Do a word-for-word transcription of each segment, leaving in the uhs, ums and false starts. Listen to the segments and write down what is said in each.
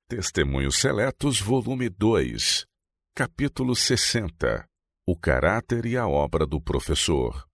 Testemunhos Seletos, volume dois, capítulo sessenta. O caráter e a obra do professor.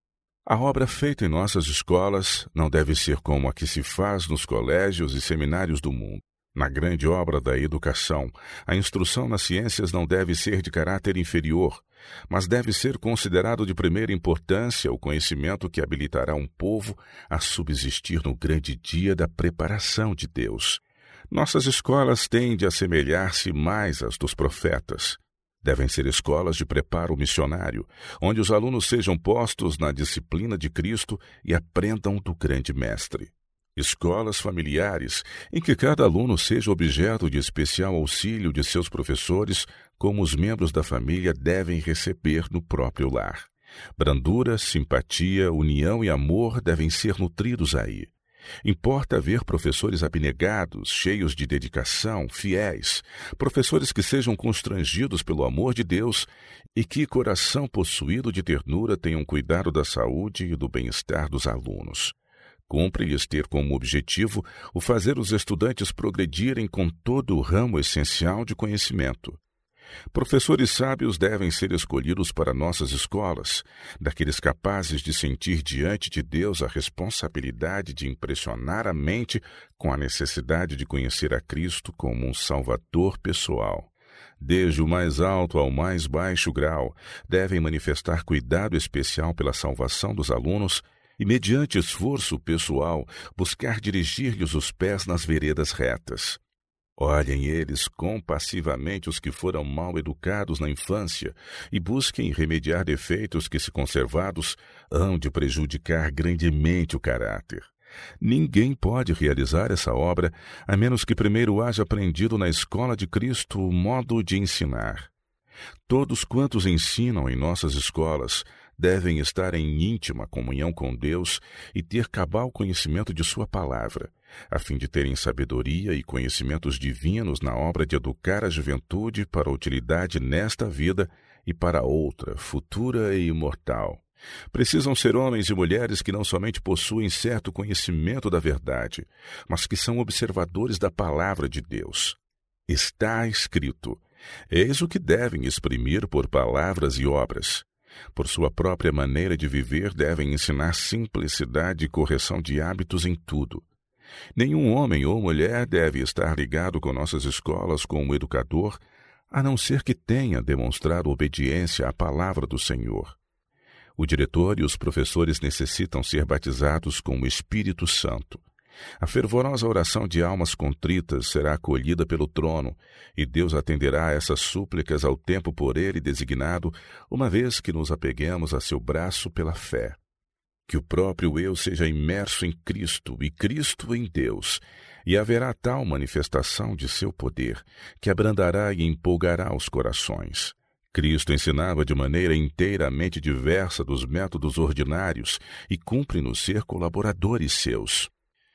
A obra feita em nossas escolas não deve ser como a que se faz nos colégios e seminários do mundo. Na grande obra da educação, a instrução nas ciências não deve ser de caráter inferior, mas deve ser considerado de primeira importância o conhecimento que habilitará um povo a subsistir no grande dia da preparação de Deus. Nossas escolas têm de assemelhar-se mais às dos profetas. Devem ser escolas de preparo missionário, onde os alunos sejam postos na disciplina de Cristo e aprendam do grande mestre. Escolas familiares, em que cada aluno seja objeto de especial auxílio de seus professores, como os membros da família devem receber no próprio lar. Brandura, simpatia, união e amor devem ser nutridos aí. Importa haver professores abnegados, cheios de dedicação, fiéis, professores que sejam constrangidos pelo amor de Deus e que, coração possuído de ternura, tenham cuidado da saúde e do bem-estar dos alunos. Cumpre-lhes ter como objetivo o fazer os estudantes progredirem com todo o ramo essencial de conhecimento. Professores sábios devem ser escolhidos para nossas escolas, daqueles capazes de sentir diante de Deus a responsabilidade de impressionar a mente com a necessidade de conhecer a Cristo como um Salvador pessoal. Desde o mais alto ao mais baixo grau, devem manifestar cuidado especial pela salvação dos alunos e, mediante esforço pessoal, buscar dirigir-lhes os pés nas veredas retas. Olhem eles compassivamente os que foram mal educados na infância e busquem remediar defeitos que, se conservados, hão de prejudicar grandemente o caráter. Ninguém pode realizar essa obra a menos que primeiro haja aprendido na escola de Cristo o modo de ensinar. Todos quantos ensinam em nossas escolas devem estar em íntima comunhão com Deus e ter cabal conhecimento de sua palavra, a fim de terem sabedoria e conhecimentos divinos na obra de educar a juventude para a utilidade nesta vida e para outra, futura e imortal. Precisam ser homens e mulheres que não somente possuem certo conhecimento da verdade, mas que são observadores da palavra de Deus. Está escrito: eis o que devem exprimir por palavras e obras. Por sua própria maneira de viver, devem ensinar simplicidade e correção de hábitos em tudo. Nenhum homem ou mulher deve estar ligado com nossas escolas como educador, a não ser que tenha demonstrado obediência à palavra do Senhor. O diretor e os professores necessitam ser batizados com o Espírito Santo. A fervorosa oração de almas contritas será acolhida pelo trono, e Deus atenderá a essas súplicas ao tempo por ele designado, uma vez que nos apeguemos a seu braço pela fé. Que o próprio eu seja imerso em Cristo e Cristo em Deus, e haverá tal manifestação de seu poder, que abrandará e empolgará os corações. Cristo ensinava de maneira inteiramente diversa dos métodos ordinários, e cumpre-nos ser colaboradores seus.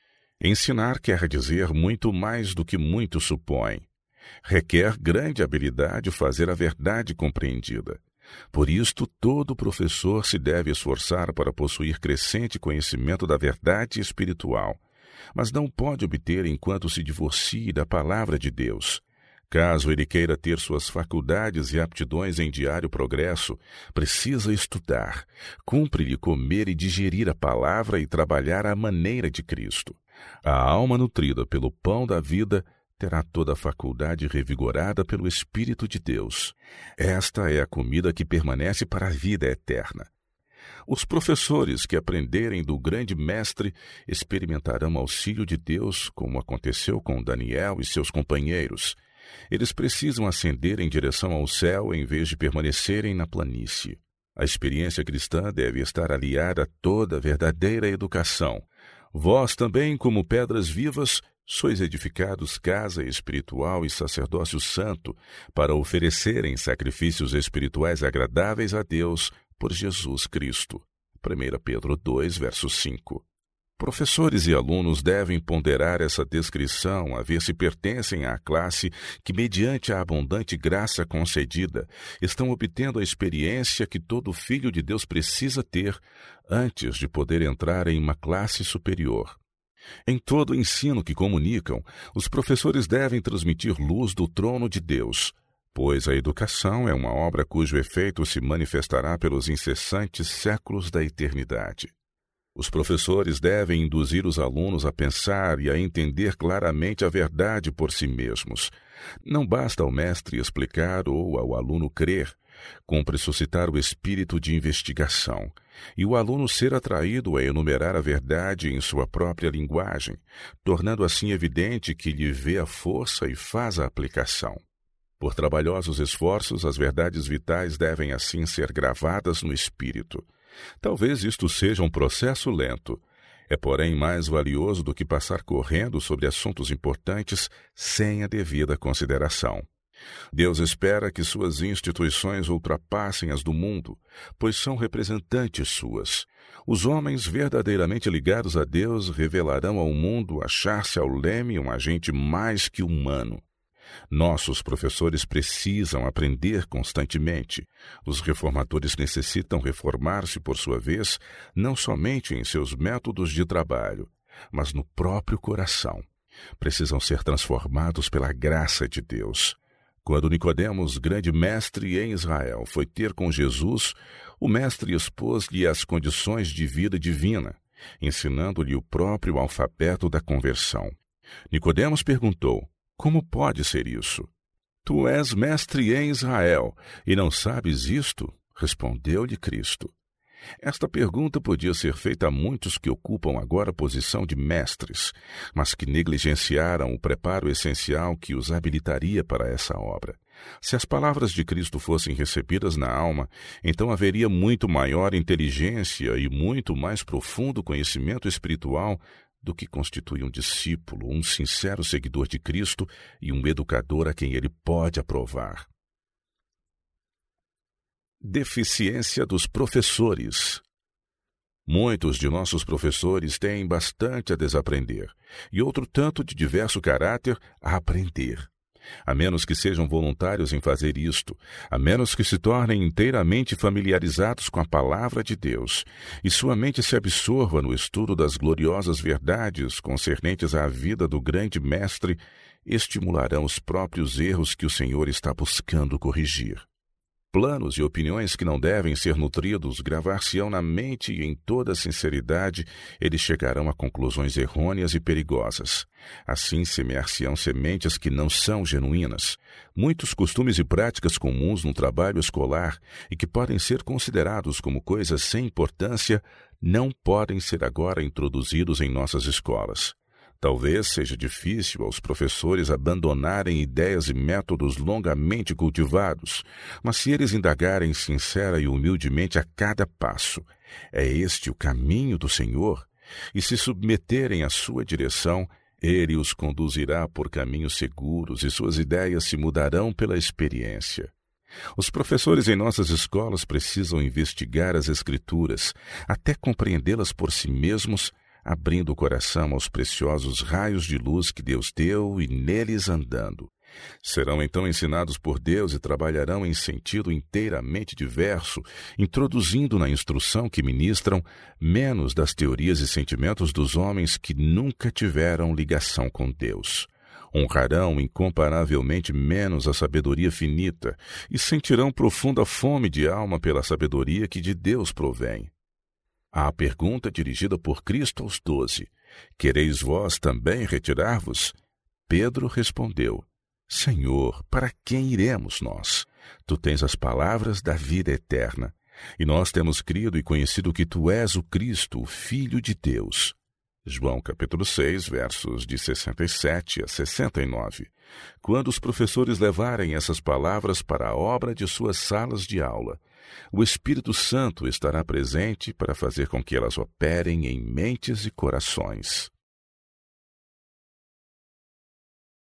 Ensinar quer dizer muito mais do que muitos supõem. Requer grande habilidade fazer a verdade compreendida. Por isto, todo professor se deve esforçar para possuir crescente conhecimento da verdade espiritual, mas não pode obter enquanto se divorcie da palavra de Deus. Caso ele queira ter suas faculdades e aptidões em diário progresso, precisa estudar. Cumpre-lhe comer e digerir a palavra e trabalhar à maneira de Cristo. A alma nutrida pelo pão da vida terá toda a faculdade revigorada pelo Espírito de Deus. Esta é a comida que permanece para a vida eterna. Os professores que aprenderem do grande mestre experimentarão o auxílio de Deus, como aconteceu com Daniel e seus companheiros. Eles precisam ascender em direção ao céu em vez de permanecerem na planície. A experiência cristã deve estar aliada a toda a verdadeira educação. Vós também, como pedras vivas, sois edificados casa espiritual e sacerdócio santo, para oferecerem sacrifícios espirituais agradáveis a Deus por Jesus Cristo. primeira Pedro dois, verso cinco. Professores e alunos devem ponderar essa descrição a ver se pertencem à classe que, mediante a abundante graça concedida, estão obtendo a experiência que todo filho de Deus precisa ter antes de poder entrar em uma classe superior. Em todo o ensino que comunicam, os professores devem transmitir luz do trono de Deus, pois a educação é uma obra cujo efeito se manifestará pelos incessantes séculos da eternidade. Os professores devem induzir os alunos a pensar e a entender claramente a verdade por si mesmos. Não basta ao mestre explicar ou ao aluno crer. Cumpre suscitar o espírito de investigação e o aluno ser atraído a enumerar a verdade em sua própria linguagem, tornando assim evidente que lhe vê a força e faz a aplicação. Por trabalhosos esforços, as verdades vitais devem assim ser gravadas no espírito. Talvez isto seja um processo lento. É, porém, mais valioso do que passar correndo sobre assuntos importantes sem a devida consideração. Deus espera que suas instituições ultrapassem as do mundo, pois são representantes suas. Os homens verdadeiramente ligados a Deus revelarão ao mundo achar-se ao leme um agente mais que humano. Nossos professores precisam aprender constantemente. Os reformadores necessitam reformar-se, por sua vez, não somente em seus métodos de trabalho, mas no próprio coração. Precisam ser transformados pela graça de Deus. Quando Nicodemos, grande mestre em Israel, foi ter com Jesus, o mestre expôs-lhe as condições de vida divina, ensinando-lhe o próprio alfabeto da conversão. Nicodemos perguntou: como pode ser isso? Tu és mestre em Israel, e não sabes isto? Respondeu-lhe Cristo. Esta pergunta podia ser feita a muitos que ocupam agora a posição de mestres, mas que negligenciaram o preparo essencial que os habilitaria para essa obra. Se as palavras de Cristo fossem recebidas na alma, então haveria muito maior inteligência e muito mais profundo conhecimento espiritual do que constitui um discípulo, um sincero seguidor de Cristo e um educador a quem ele pode aprovar. Deficiência dos professores. Muitos de nossos professores têm bastante a desaprender e outro tanto de diverso caráter a aprender. A menos que sejam voluntários em fazer isto, a menos que se tornem inteiramente familiarizados com a palavra de Deus e sua mente se absorva no estudo das gloriosas verdades concernentes à vida do grande mestre, estimularão os próprios erros que o Senhor está buscando corrigir. Planos e opiniões que não devem ser nutridos gravar-se-ão na mente e em toda sinceridade eles chegarão a conclusões errôneas e perigosas. Assim semear-se-ão sementes que não são genuínas. Muitos costumes e práticas comuns no trabalho escolar e que podem ser considerados como coisas sem importância não podem ser agora introduzidos em nossas escolas. Talvez seja difícil aos professores abandonarem ideias e métodos longamente cultivados, mas se eles indagarem sincera e humildemente a cada passo, é este o caminho do Senhor, e se submeterem à sua direção, Ele os conduzirá por caminhos seguros e suas ideias se mudarão pela experiência. Os professores em nossas escolas precisam investigar as Escrituras, até compreendê-las por si mesmos, abrindo o coração aos preciosos raios de luz que Deus deu e neles andando. Serão então ensinados por Deus e trabalharão em sentido inteiramente diverso, introduzindo na instrução que ministram menos das teorias e sentimentos dos homens que nunca tiveram ligação com Deus. Honrarão incomparavelmente menos a sabedoria finita e sentirão profunda fome de alma pela sabedoria que de Deus provém. À pergunta dirigida por Cristo aos doze: quereis vós também retirar-vos? Pedro respondeu: Senhor, para quem iremos nós? Tu tens as palavras da vida eterna, e nós temos crido e conhecido que tu és o Cristo, o Filho de Deus. João capítulo seis, versos de sessenta e sete a sessenta e nove. Quando os professores levarem essas palavras para a obra de suas salas de aula, o Espírito Santo estará presente para fazer com que elas operem em mentes e corações.